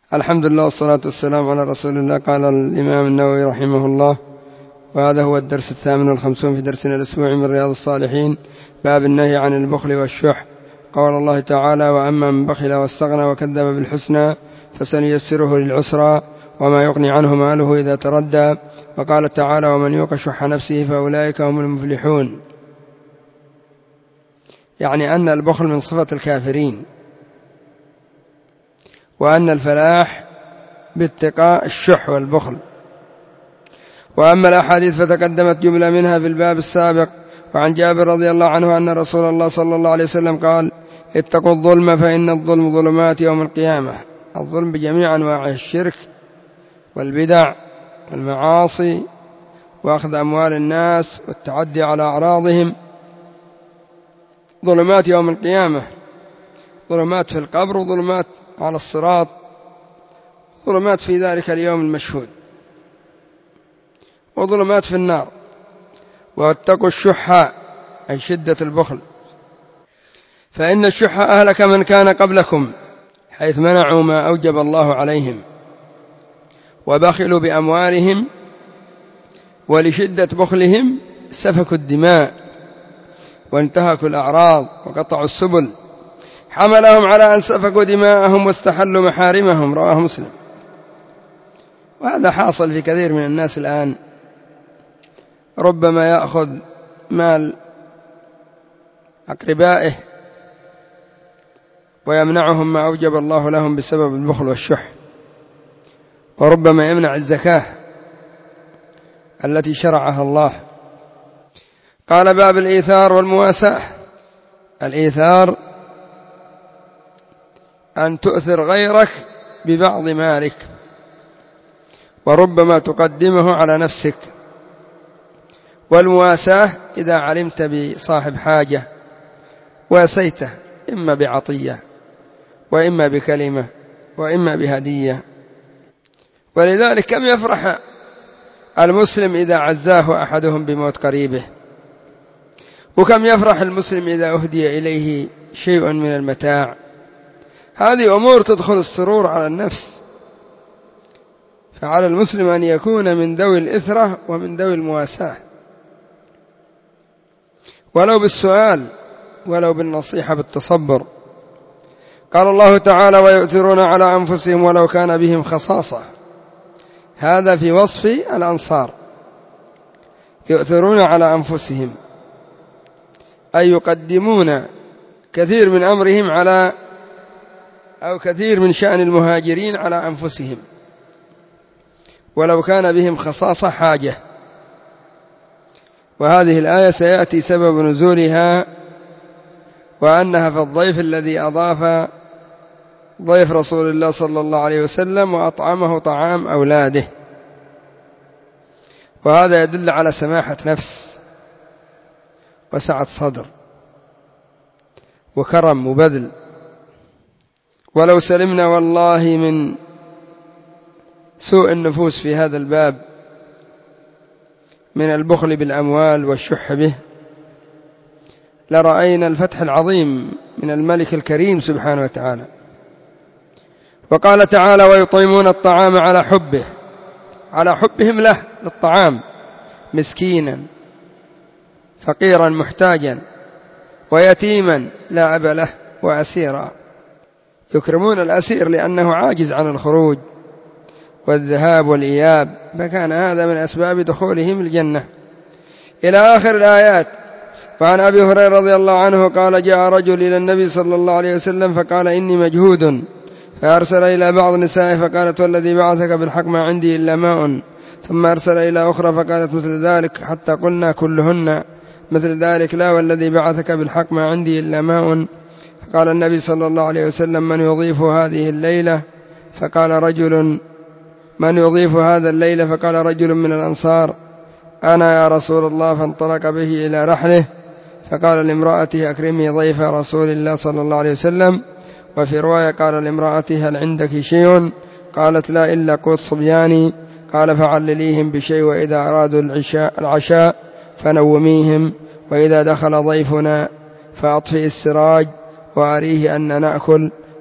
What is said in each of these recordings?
الحمد لله والصلاة والسلام على رسول الله. قال الإمام النووي رحمه الله: وهذا هو الدرس 58 في درسنا الأسبوعي من رياض الصالحين، باب النهي عن البخل والشح. قال الله تعالى: وأما من بخل واستغنى وكذب بالحسنى فسنيسره للعسرى وما يغني عنه ماله إذا تردى. وقال تعالى: ومن يوق شح نفسه فأولئك هم المفلحون، يعني أن البخل من صفة الكافرين، وأن الفلاح باتقاء الشح والبخل. وأما الأحاديث فتقدمت جملة منها في الباب السابق. وعن جابر رضي الله عنه أن رسول الله صلى الله عليه وسلم قال: اتقوا الظلم فإن الظلم ظلمات يوم القيامة. الظلم بجميع أنواعه: الشرك والبدع والمعاصي وأخذ أموال الناس والتعدي على أعراضهم. ظلمات يوم القيامة، ظلمات في القبر وظلمات على الصراط، ظلمات في ذلك اليوم المشهود، وظلمات في النار. واتقوا الشح أي شدة البخل، فإن الشح أهلك من كان قبلكم حيث منعوا ما أوجب الله عليهم وبخلوا بأموالهم، ولشدة بخلهم سفكوا الدماء وانتهكوا الأعراض وقطعوا السبل، حملهم على أن سفكوا دماءهم واستحلوا محارمهم. رواه مسلم. وهذا حاصل في كثير من الناس الآن، ربما يأخذ مال أقربائه ويمنعهم ما أوجب الله لهم بسبب البخل والشح، وربما يمنع الزكاة التي شرعها الله. قال: باب الإيثار والمواساة. الإيثار أن تؤثر غيرك ببعض مالك، وربما تقدمه على نفسك. والمواساة إذا علمت بصاحب حاجة واسيته، إما بعطية وإما بكلمة وإما بهدية. ولذلك كم يفرح المسلم إذا عزاه أحدهم بموت قريبه، وكم يفرح المسلم إذا أهدي إليه شيء من المتاع. هذه أمور تدخل السرور على النفس، فعلى المسلم أن يكون من ذوي الإثرة ومن ذوي المواساة، ولو بالسؤال ولو بالنصيحة بالتصبر. قال الله تعالى: ويؤثرون على أنفسهم ولو كان بهم خصاصة. هذا في وصف الأنصار، يؤثرون على أنفسهم أي يقدمون كثير من أمرهم على أو كثير من شأن المهاجرين على أنفسهم، ولو كان بهم خصاصة حاجة. وهذه الآية سيأتي سبب نزولها، وأنها في الضيف الذي أضاف ضيف رسول الله صلى الله عليه وسلم وأطعمه طعام أولاده. وهذا يدل على سماحة نفس وسعة صدر وكرم وبذل. ولو سلمنا والله من سوء النفوس في هذا الباب من البخل بالأموال والشح به، لرأينا الفتح العظيم من الملك الكريم سبحانه وتعالى. وقال تعالى: ويطعمون الطعام على حبه، على حبهم له للطعام، مسكينا فقيرا محتاجا ويتيما لا أب له وأسيرا. يكرمون الأسير لأنه عاجز عن الخروج والذهاب والإياب، فكان هذا من أسباب دخولهم الجنة إلى آخر الآيات. وعن أبي هريرة رضي الله عنه قال: جاء رجل إلى النبي صلى الله عليه وسلم فقال: إني مجهود، فأرسل إلى بعض نسائه فقالت: والذي بعثك بالحق ما عندي إلا ماء. ثم أرسل إلى أخرى فقالت مثل ذلك، حتى قلنا كلهن مثل ذلك: لا، والذي بعثك بالحق ما عندي إلا ماء. فقال النبي صلى الله عليه وسلم: من يضيف هذه الليلة؟ فقال رجل: من يضيف هذا الليلة؟ فقال رجل من الأنصار: أنا يا رسول الله. فانطلق به إلى رحله، فقال لامرأته: أكرمي ضيف رسول الله صلى الله عليه وسلم. وفي رواية قال لامرأته: هل عندك شيء؟ قالت: لا، إلا قوت صبياني. قال: فعلليهم بشيء، وإذا أرادوا العشاء فنوميهم، وإذا دخل ضيفنا فأطفئ السراج وأريه أن نأكل.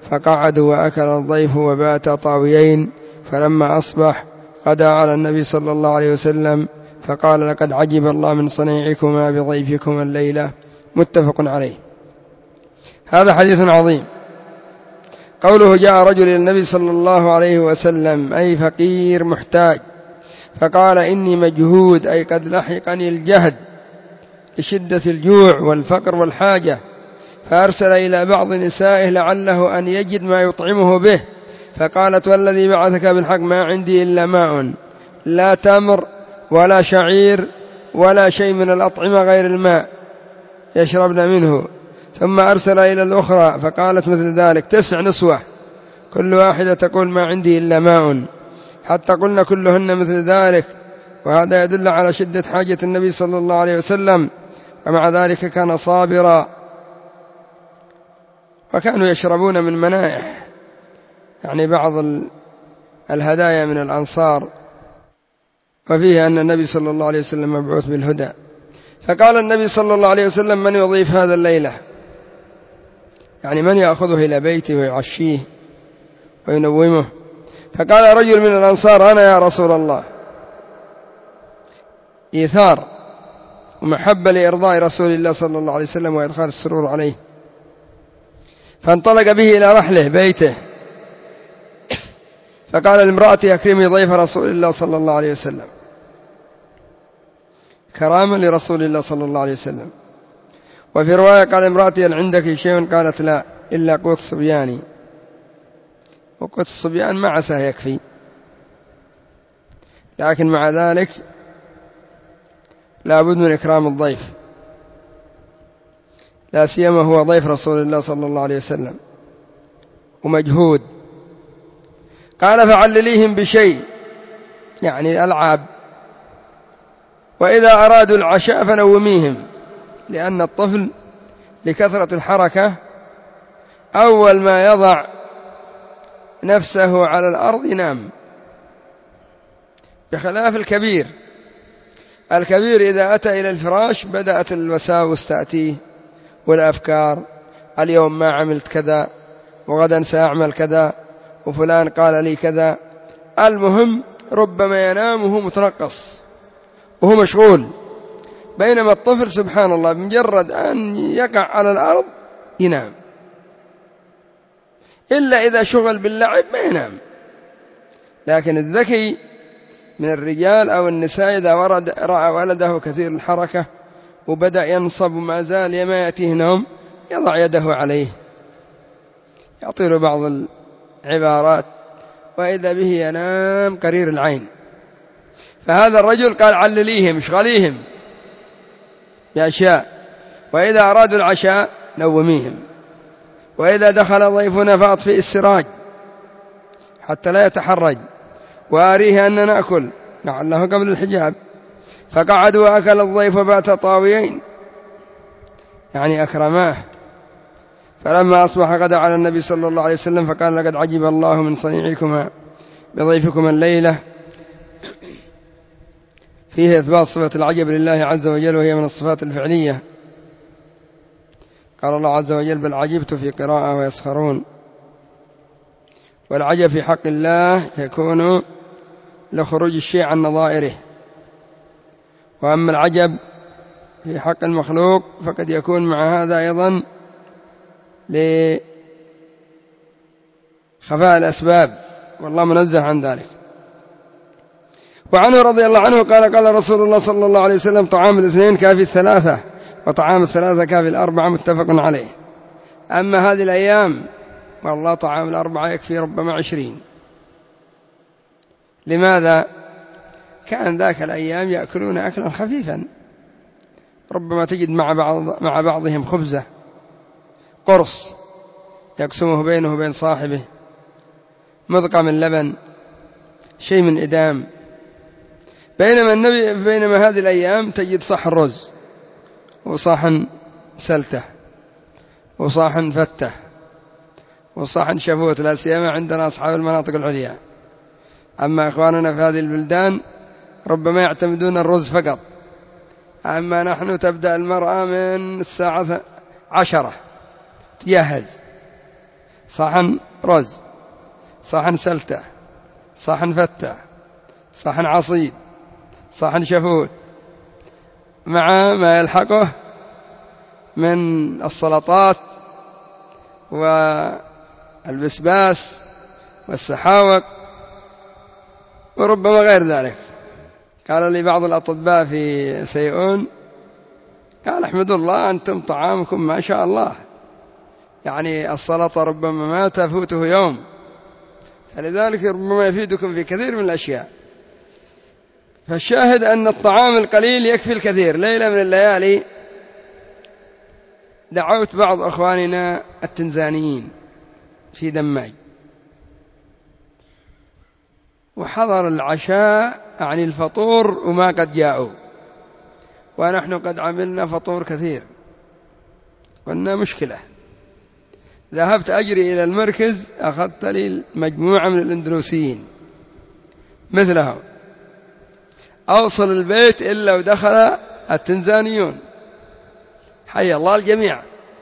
فقعدوا وأكل الضيف وبات طاويين. فلما أصبح غدا على النبي صلى الله عليه وسلم فقال: لقد عجب الله من صنيعكما بضيفكما الليلة. متفق عليه. هذا حديث عظيم. قوله: جاء رجل إلى النبي صلى الله عليه وسلم، أي فقير محتاج، فقال: إني مجهود، أي قد لحقني الجهد لشدة الجوع والفقر والحاجة. فأرسل إلى بعض نسائه لعله أن يجد ما يطعمه به، فقالت: والذي بعثك بالحق ما عندي إلا ماء، لا تمر ولا شعير ولا شيء من الأطعمة غير الماء يشربن منه. ثم أرسل إلى الأخرى فقالت مثل ذلك. 9 نسوة كل واحدة تقول: ما عندي إلا ماء، حتى قلنا كلهن مثل ذلك. وهذا يدل على شدة حاجة النبي صلى الله عليه وسلم، ومع ذلك كان صابرا. وكانوا يشربون من منائح، يعني بعض الهدايا من الأنصار، وفيه أن النبي صلى الله عليه وسلم مبعوث بالهدى. فقال النبي صلى الله عليه وسلم: من يضيف هذا الليلة؟ يعني من يأخذه إلى بيته ويعشيه وينومه؟ فقال رجل من الأنصار: أنا يا رسول الله. إيثار ومحبة لإرضاء رسول الله صلى الله عليه وسلم وإدخال السرور عليه. فانطلق به إلى رحله بيته، فقال لامرأته: أكرمي ضيف رسول الله صلى الله عليه وسلم، كرامة لرسول الله صلى الله عليه وسلم. وفي رواية قال امرأتي: هل عندك شيء؟ قالت: لا، إلا قوت صبياني. وقوت الصبيان ما عساه يكفي، لكن مع ذلك لا بد من إكرام الضيف، لا سيما هو ضيف رسول الله صلى الله عليه وسلم ومجهود. قال: فعلليهم بشيء، يعني ألعاب، وإذا أرادوا العشاء فنوميهم، لأن الطفل لكثرة الحركة أول ما يضع نفسه على الأرض ينام، بخلاف الكبير. الكبير إذا أتى إلى الفراش بدأت الوساوس تأتيه والأفكار: اليوم ما عملت كذا، وغدا سأعمل كذا، وفلان قال لي كذا. المهم ربما ينام وهو متنقص وهو مشغول، بينما الطفل سبحان الله بمجرد أن يقع على الأرض ينام، إلا إذا شغل باللعب ما ينام. لكن الذكي من الرجال أو النساء إذا رأى ولده كثير الحركة وبدأ ينصب وما زال ما يأتيه نوم يضع يده عليه، يعطي له بعض العبارات، وإذا به ينام قرير العين. فهذا الرجل قال: علليهم، اشغليهم بأشياء، وإذا أرادوا العشاء نوميهم، وإذا دخل ضيفنا فأطفئ السراج حتى لا يتحرج، وأريه أن نأكل لعله قبل الحجاب. فقعدوا وأكل الضيف وبات طاويين، يعني أكرماه. فلما أصبح غدا على النبي صلى الله عليه وسلم فقال: لقد عجب الله من صنيعكما بضيفكما الليلة. فيه إثبات صفة العجب لله عز وجل، وهي من الصفات الفعلية. قال الله عز وجل: بل عجبت في قراءة ويسخرون. والعجب في حق الله يكون لخروج الشيء عن نظائره، وأما العجب في حق المخلوق فقد يكون مع هذا أيضا لخفاء الأسباب، والله منزه عن ذلك. وعنه رضي الله عنه قال: قال رسول الله صلى الله عليه وسلم: طعام الاثنين كافي الثلاثة، وطعام الثلاثة كافي الأربعة. متفق عليه. أما هذه الأيام والله طعام الأربعة يكفي ربما 20. لماذا؟ كان ذاك الأيام يأكلون أكلا خفيفا، ربما تجد مع بعضهم خبزة قرص يقسمه بينه وبين صاحبه، مذقة من لبن، شيء من إدام. بينما هذه الأيام تجد صحن رز وصحن سلته وصحن فتة وصحن شفوت، لا سيما عندنا أصحاب المناطق العليا. أما إخواننا في هذه البلدان ربما يعتمدون الرز فقط، أما نحن تبدأ المرأة من الساعة 10 تجهز صحن رز، صحن سلتة، صحن فتة، صحن عصيد، صحن شفوت، مع ما يلحقه من السلطات والبسباس والسحاوق وربما غير ذلك. قال لي بعض الأطباء في سيئون، قال احمدوا الله أنتم طعامكم ما شاء الله، يعني السلطة ربما ما تفوته يوم، فلذلك ربما يفيدكم في كثير من الأشياء. فالشاهد أن الطعام القليل يكفي الكثير. ليلة من الليالي دعوت بعض أخواننا التنزانيين في دماج، وحضر العشاء عن الفطور وما قد جاءوا، ونحن قد عملنا فطور كثير. قلنا مشكلة. ذهبت أجري إلى المركز، أخذت لي مجموعة من الأندلسيين مثلهم، أوصل البيت إلا ودخل التنزانيون، حي الله الجميع،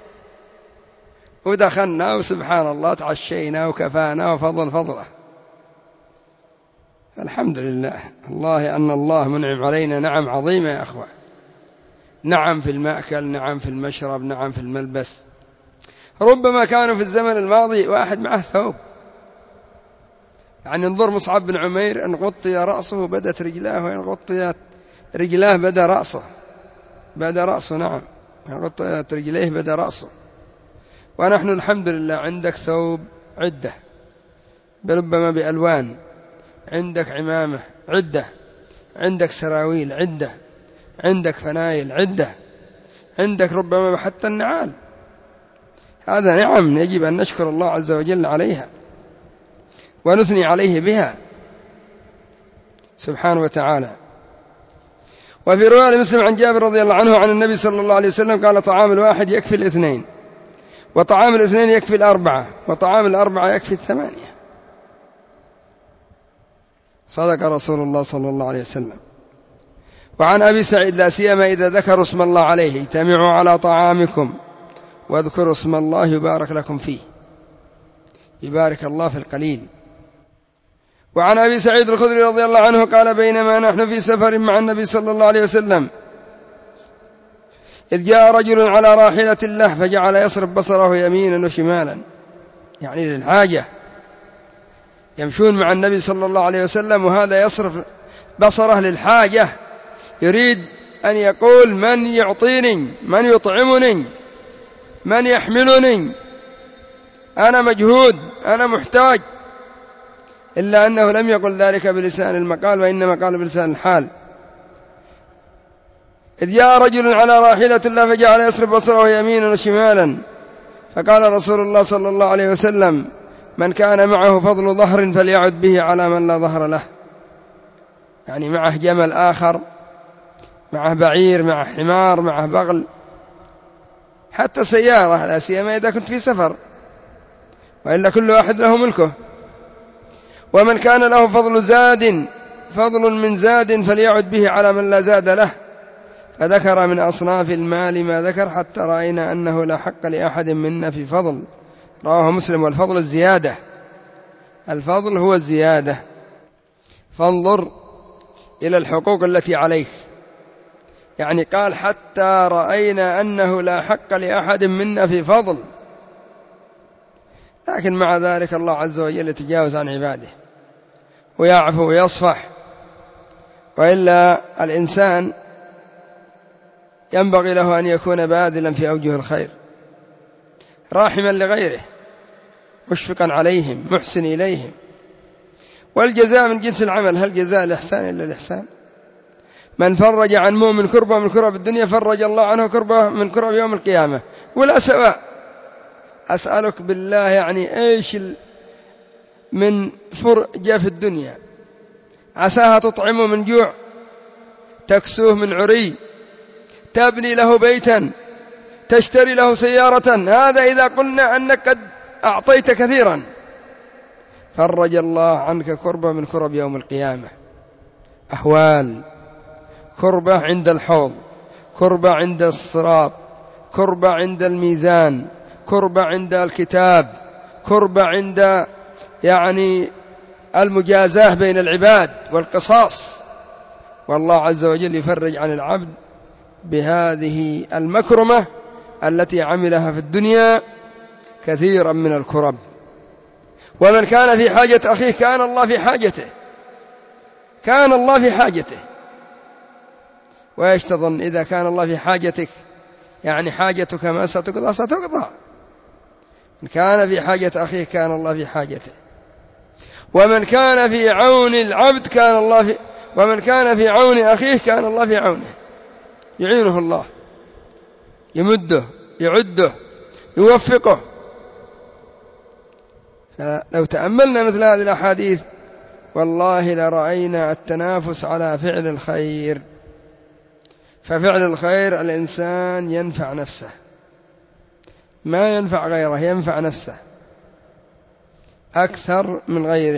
ودخلنا وسبحان الله تعشينا وكفانا وفضل فضله. الحمد لله، الله أن الله منعم علينا نعم عظيمة يا أخوة، نعم في المأكل، نعم في المشرب، نعم في الملبس. ربما كانوا في الزمن الماضي واحد معه ثوب، يعني انظر مصعب بن عمير، إن غطي رأسه بدت رجلاه، وإن غطيت رجلاه بدا رأسه، بدا رأسه، نعم، إن غطيت رجليه بدا رأسه. ونحن الحمد لله عندك ثوب عدة، ربما بألوان، عندك عمامة عدة، عندك سراويل عدة، عندك فنايل عدة، عندك ربما حتى النعال. هذا نعم يجب أن نشكر الله عز وجل عليها ونثني عليه بها سبحانه وتعالى. وفي رواية مسلم عن جابر رضي الله عنه عن النبي صلى الله عليه وسلم قال: طعام الواحد يكفي الاثنين، وطعام الاثنين يكفي الأربعة، وطعام الأربعة يكفي الثمانية. صدق رسول الله صلى الله عليه وسلم. وعن أبي سعيد: لا سيما إذا ذكروا اسم الله عليه، اجتمعوا على طعامكم واذكروا اسم الله يبارك لكم فيه، يبارك الله في القليل. وعن أبي سعيد الخدري رضي الله عنه قال: بينما نحن في سفر مع النبي صلى الله عليه وسلم إذ جاء رجل على راحلة له فجعل يصرف بصره يمينا وشمالا، يعني للحاجة، يمشون مع النبي صلى الله عليه وسلم وهذا يصرف بصره للحاجة، يريد أن يقول: من يعطيني، من يطعمني، من يحملني، أنا مجهود، أنا محتاج. إلا أنه لم يقل ذلك بلسان المقال، وإنما قال بلسان الحال. إذ جاء رجل على راحلة الله فجعل يصرف بصره يمينا وشمالا، فقال رسول الله صلى الله عليه وسلم: من كان معه فضل ظهر فليعد به على من لا ظهر له، يعني معه جمل آخر، معه بعير، معه حمار، معه بغل، حتى سيارة، لا سيما إذا كنت في سفر، وإلا كل واحد له ملكه. ومن كان له فضل من زاد فليعد به على من لا زاد له، فذكر من أصناف المال ما ذكر حتى رأينا أنه لا حق لأحد منا في فضل. رواه مسلم. والفضل الزيادة، الفضل هو الزيادة. فانظر إلى الحقوق التي عليك، يعني قال حتى رأينا أنه لا حق لأحد منا في فضل، لكن مع ذلك الله عز وجل يتجاوز عن عباده ويعفو ويصفح. وإلا الإنسان ينبغي له أن يكون باذلا في أوجه الخير، راحما لغيره، مشفقا عليهم، محسن إليهم. والجزاء من جنس العمل، هل جزاء الإحسان إلا الإحسان؟ من فرج عن مؤمن كربة من كرب الدنيا فرج الله عنه كربة من كرب يوم القيامة، ولا سواء. أسألك بالله، يعني إيش من فرجة في الدنيا؟ عساها تطعمه من جوع، تكسوه من عري، تبني له بيتا، تشتري له سيارة. هذا إذا قلنا أنك قد أعطيت كثيرا. فرج الله عنك كربة من كرب يوم القيامة، أحوال، كربة عند الحوض، كربة عند الصراط، كربة عند الميزان، كربة عند الكتاب، كربة عند يعني المجازاة بين العباد والقصاص، والله عز وجل يفرج عن العبد بهذه المكرمة التي عملها في الدنيا كثيرا من الكرب. ومن كان في حاجة أخيه كان الله في حاجته، كان الله في حاجته. وإيش تظن إذا كان الله في حاجتك؟ يعني حاجتك ما ستقضى ستقضى. من كان في حاجة أخيه كان الله في حاجته. ومن كان في عون العبد كان الله في، ومن كان في عون أخيه كان الله في عونه، يعينه الله، يمده، يعده، يوفقه. فلو تأملنا مثل هذه الأحاديث والله لرأينا التنافس على فعل الخير. ففعل الخير الإنسان ينفع نفسه، ما ينفع غيره، ينفع نفسه أكثر من غيره.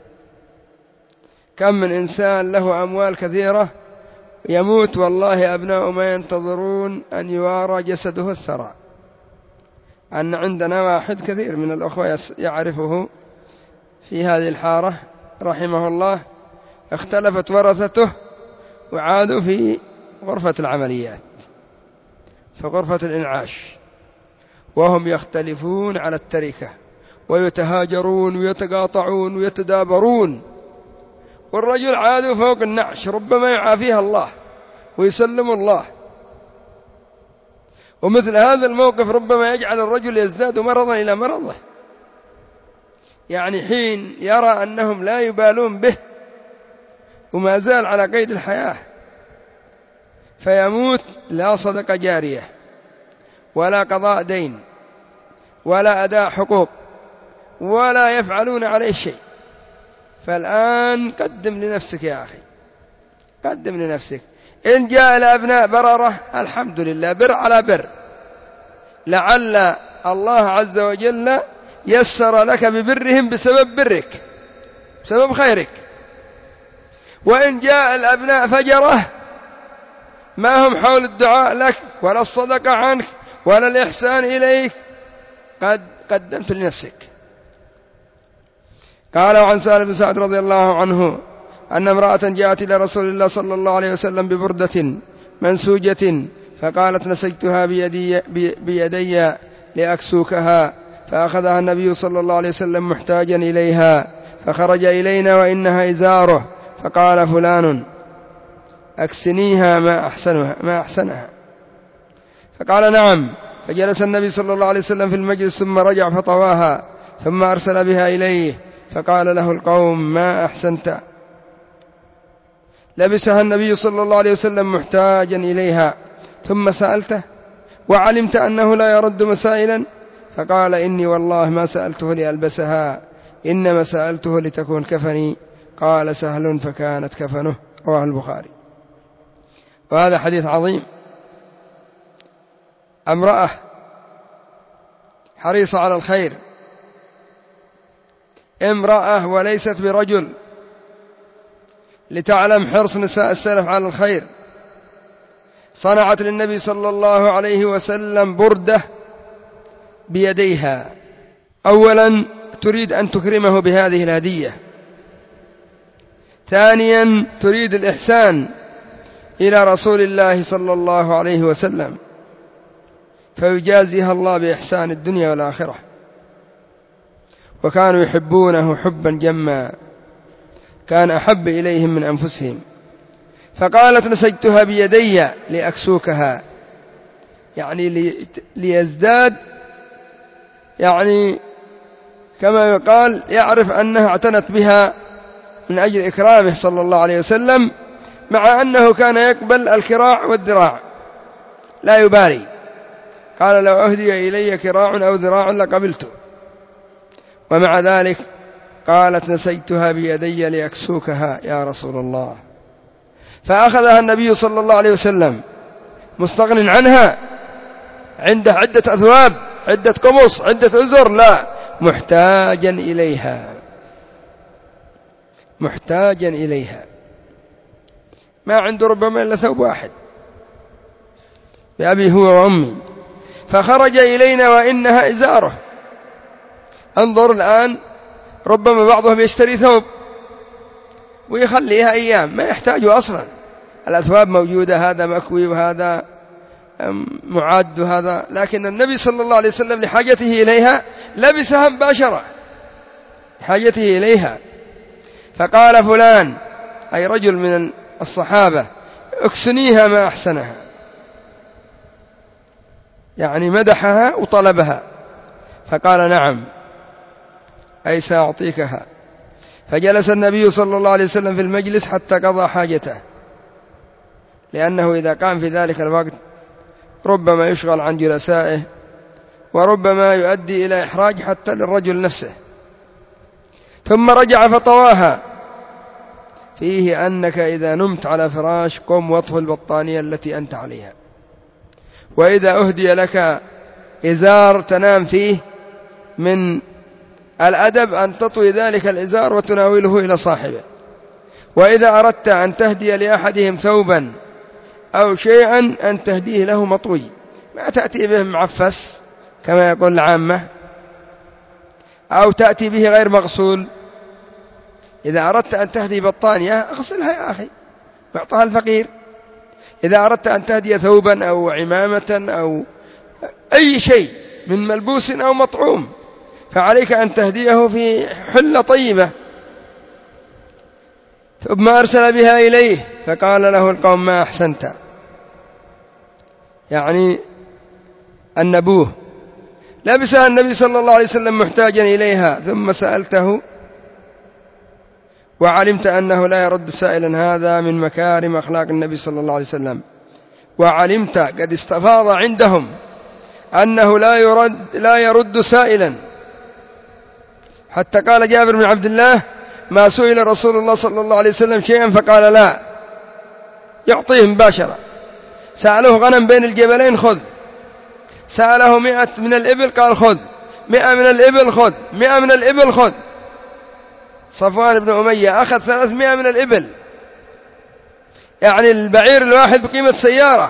كم من إنسان له أموال كثيرة يموت والله أبناء ما ينتظرون أن يوارى جسده الثرى. أن عندنا واحد كثير من الأخوة يعرفه في هذه الحارة رحمه الله، اختلفت ورثته وعادوا في غرفة العمليات، في غرفة الإنعاش، وهم يختلفون على التركة ويتهاجرون ويتقاطعون ويتدابرون، والرجل عادوا فوق النعش، ربما يعافيها الله ويسلم الله. ومثل هذا الموقف ربما يجعل الرجل يزداد مرضا إلى مرضه، يعني حين يرى أنهم لا يبالون به وما زال على قيد الحياة فيموت، لا صدقة جارية ولا قضاء دين ولا أداء حقوق ولا يفعلون عليه شيء. فالآن قدم لنفسك يا أخي، قدم لنفسك. إن جاء الأبناء بررة الحمد لله، بر على بر، لعل الله عز وجل يسر لك ببرهم بسبب برك، بسبب خيرك. وإن جاء الأبناء فجرة ما هم حول الدعاء لك ولا الصدقة عنك ولا الإحسان إليك، قد قدمت لنفسك. قال عن سالم بن سعد رضي الله عنه أن امرأة جاءت إلى رسول الله صلى الله عليه وسلم ببردة منسوجة فقالت نسجتها بيدي لأكسوكها، فأخذها النبي صلى الله عليه وسلم محتاجا إليها، فخرج إلينا وإنها إزاره، فقال فلان أكسنيها ما أحسنها، فقال نعم. فجلس النبي صلى الله عليه وسلم في المجلس ثم رجع فطواها ثم أرسل بها إليه، فقال له القوم ما أحسنت. لبسها النبي صلى الله عليه وسلم محتاجا إليها ثم سألته وعلمت أنه لا يرد مسائلا، فقال إني والله ما سألته لألبسها، إنما سألته لتكون كفني. قال سهل فكانت كفنه، رواه البخاري. وهذا حديث عظيم. امرأة حريصة على الخير، امرأة وليست برجل، لتعلم حرص نساء السلف على الخير، صنعت للنبي صلى الله عليه وسلم بردة بيديها. أولا تريد أن تكرمه بهذه الهدية، ثانيا تريد الإحسان إلى رسول الله صلى الله عليه وسلم، فيجازيها الله بإحسان الدنيا والآخرة. وكانوا يحبونه حبا جما، كان أحب إليهم من أنفسهم. فقالت نسجتها بيدي لأكسوكها، يعني ليزداد، يعني كما يقال يعرف أنها اعتنت بها من أجل إكرامه صلى الله عليه وسلم، مع أنه كان يقبل الكراع والذراع لا يبالي. قال لو أهدي إلي كراع أو ذراع لقبلته، ومع ذلك قالت نسجتها بيدي لأكسوكها يا رسول الله. فأخذها النبي صلى الله عليه وسلم مستغن عنها، عنده عدة أثواب، عدة قمص، عدة أزر، لا، محتاجا إليها، محتاجا إليها، ما عنده ربما إلا ثوب واحد، بأبي هو وأمي. فخرج إلينا وإنها إزاره، انظر الآن ربما بعضهم يشتري ثوب ويخليها أيام ما يحتاجه أصلا، الأثواب موجودة، هذا مكوي وهذا معد وهذا، لكن النبي صلى الله عليه وسلم لحاجته إليها لبسها مباشرة حاجته إليها. فقال فلان أي رجل من الصحابة اكسنيها ما أحسنها، يعني مدحها وطلبها، فقال نعم أي سأعطيكها. فجلس النبي صلى الله عليه وسلم في المجلس حتى قضى حاجته، لأنه إذا قام في ذلك الوقت ربما يشغل عن جلسائه وربما يؤدي إلى إحراج حتى للرجل نفسه. ثم رجع فطواها، فيه أنك إذا نمت على فراش قم واطفي البطانية التي أنت عليها، وإذا أهدي لك إزار تنام فيه من الأدب أن تطوي ذلك الإزار وتناوله إلى صاحبه، وإذا أردت أن تهدي لأحدهم ثوبا أو شيئا أن تهديه له مطوي، ما تأتي به معفس كما يقول العامة، أو تأتي به غير مغسول. إذا أردت أن تهدي بطانية اغسلها يا أخي واعطها الفقير، إذا أردت أن تهدي ثوبا أو عمامة أو أي شيء من ملبوس أو مطعوم فعليك أن تهديه في حلة طيبة. ثم أرسل بها إليه فقال له القوم ما أحسنت، يعني النبوه. لبسها النبي صلى الله عليه وسلم محتاجا إليها، ثم سألته وعلمت أنه لا يرد سائلا، هذا من مكارم أخلاق النبي صلى الله عليه وسلم. وعلمت قد استفاض عندهم أنه لا يرد سائلا، حتى قال جابر بن عبد الله ما سئل رسول الله صلى الله عليه وسلم شيئا فقال لا، يعطيه مباشرة. سأله غنم بين الجبلين خذ، سأله 100 من الإبل قال خذ، 100 من الإبل خذ، 100 من الإبل خذ. صفوان بن أمية أخذ 300 من الإبل، يعني البعير الواحد بقيمة سيارة.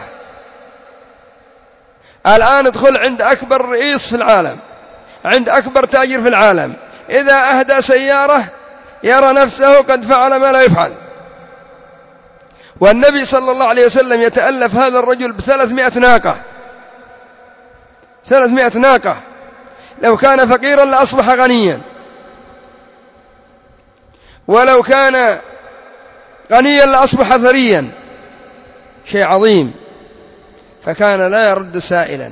الآن ادخل عند أكبر رئيس في العالم، عند أكبر تاجر في العالم، إذا أهدى سيارة يرى نفسه قد فعل ما لا يفعل. والنبي صلى الله عليه وسلم يتألف هذا الرجل ب300 ناقة، 300 ناقة. لو كان فقيرا لأصبح غنيا، ولو كان غنيا لأصبح ثريا، شيء عظيم. فكان لا يرد سائلا،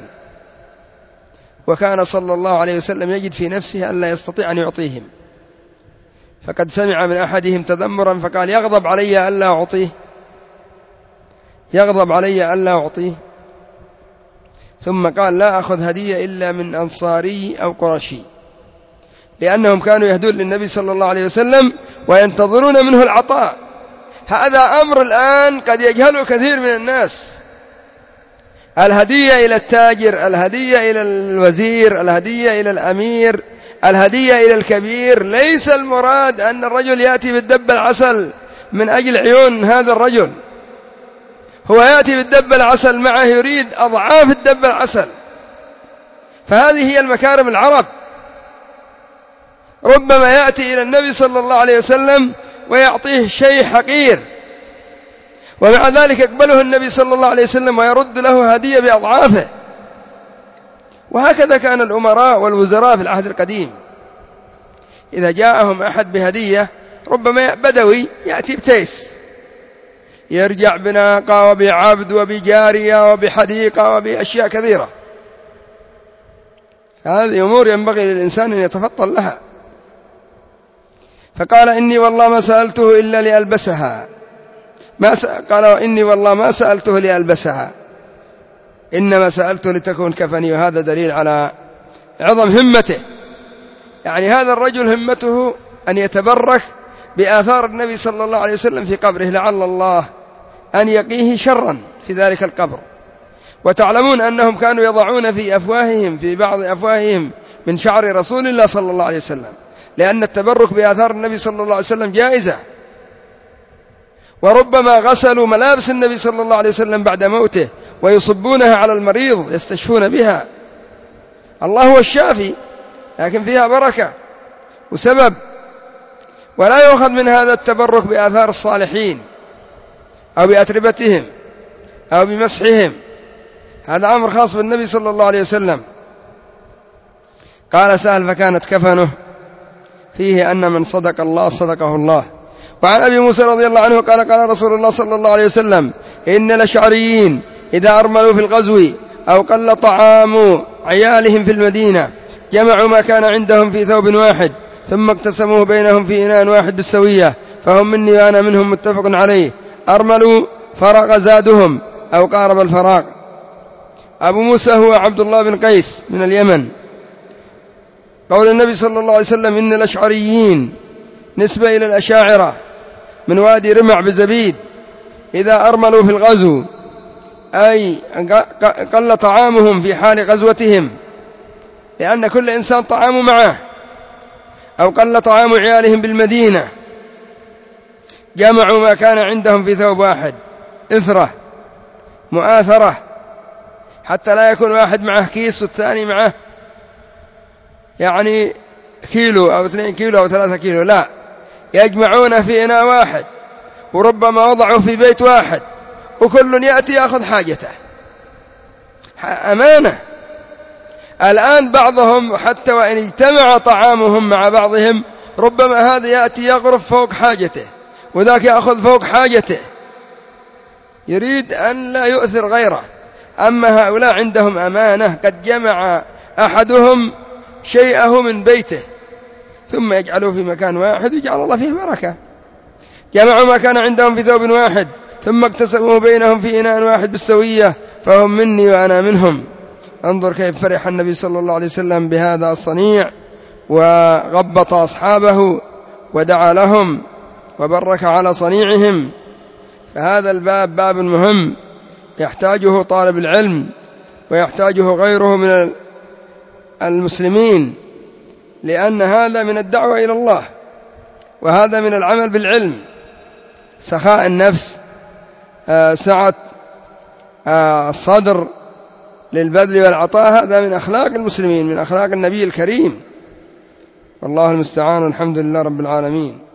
وكان صلى الله عليه وسلم يجد في نفسه أن لا يستطيع أن يعطيهم. فقد سمع من أحدهم تذمرا فقال يغضب علي ألا أعطيه، يغضب علي ألا أعطيه. ثم قال لا أخذ هدية إلا من أنصاري أو قرشي، لأنهم كانوا يهدون للنبي صلى الله عليه وسلم وينتظرون منه العطاء. هذا أمر الآن قد يجهله كثير من الناس. الهدية إلى التاجر، الهدية إلى الوزير، الهدية إلى الأمير، الهدية إلى الكبير، ليس المراد أن الرجل يأتي بالدب العسل من أجل عيون هذا الرجل، هو يأتي بالدب العسل معه يريد أضعاف الدب العسل. فهذه هي المكارم العرب. ربما يأتي إلى النبي صلى الله عليه وسلم ويعطيه شيء حقير، ومع ذلك يقبله النبي صلى الله عليه وسلم ويرد له هدية بأضعافه. وهكذا كان الأمراء والوزراء في العهد القديم، إذا جاءهم أحد بهدية ربما بدوي يأتي بتيس، يرجع بناقة وبعبد وبجارية وبحديقة وبأشياء كثيرة. هذه أمور ينبغي للإنسان أن يتفطن لها. فقال إني والله ما سألته إلا لألبسها، قال إني والله ما سألته لألبسها، إنما سألته لتكون كفني. وهذا دليل على عظم همته، يعني هذا الرجل همته أن يتبرك بآثار النبي صلى الله عليه وسلم في قبره، لعل الله أن يقيه شرا في ذلك القبر. وتعلمون أنهم كانوا يضعون في أفواههم، في بعض أفواههم، من شعر رسول الله صلى الله عليه وسلم، لأن التبرك بآثار النبي صلى الله عليه وسلم جائزة. وربما غسلوا ملابس النبي صلى الله عليه وسلم بعد موته ويصبونها على المريض يستشفون بها. الله هو الشافي، لكن فيها بركة وسبب. ولا يؤخذ من هذا التبرك بآثار الصالحين أو بأتربتهم أو بمسحهم، هذا أمر خاص بالنبي صلى الله عليه وسلم. قال سهل: فكانت كفنه فيه أن من صدق الله صدقه الله. وعن أبي موسى رضي الله عنه قال: قال رسول الله صلى الله عليه وسلم: إن الأشعريين إذا أرملوا في الغزو أو قل طعام عيالهم في المدينة جمعوا ما كان عندهم في ثوب واحد ثم اقتسموه بينهم في إناء واحد بالسوية، فهم مني وأنا منهم، متفق عليه. أرملوا فرغ زادهم أو قارب الفراغ. أبو موسى هو عبد الله بن قيس من اليمن. قول النبي صلى الله عليه وسلم: إن الأشعريين نسبة إلى الأشاعرة من وادي رمع بزبيد، إذا أرملوا في الغزو أي قل طعامهم في حال غزوتهم، لأن كل إنسان طعامه معه، أو قل طعام عيالهم بالمدينة، جمعوا ما كان عندهم في ثوب واحد، إثرة مؤاثرة، حتى لا يكون واحد معه كيس والثاني معه يعني كيلو أو 2 كيلو أو 3 كيلو، لا، يجمعون في إناء واحد، وربما وضعوا في بيت واحد، وكل يأتي يأخذ حاجته. أمانة. الآن بعضهم حتى وإن اجتمع طعامهم مع بعضهم ربما هذا يأتي يغرف فوق حاجته وذاك يأخذ فوق حاجته، يريد أن لا يؤثر غيره. أما هؤلاء عندهم أمانة، قد جمع أحدهم شيئه من بيته ثم يجعله في مكان واحد ويجعل الله فيه بركة. جمعوا ما كان عندهم في ثوب واحد ثم اقتسموه بينهم في إناء واحد بالسوية، فهم مني وأنا منهم. انظر كيف فرح النبي صلى الله عليه وسلم بهذا الصنيع، وغبط أصحابه ودعا لهم وبرك على صنيعهم. فهذا الباب باب مهم يحتاجه طالب العلم ويحتاجه غيره من المسلمين، لأن هذا من الدعوة إلى الله، وهذا من العمل بالعلم. سخاء النفس، سعة الصدر للبذل والعطاء، هذا من أخلاق المسلمين، من أخلاق النبي الكريم. والله المستعان، والحمد لله رب العالمين.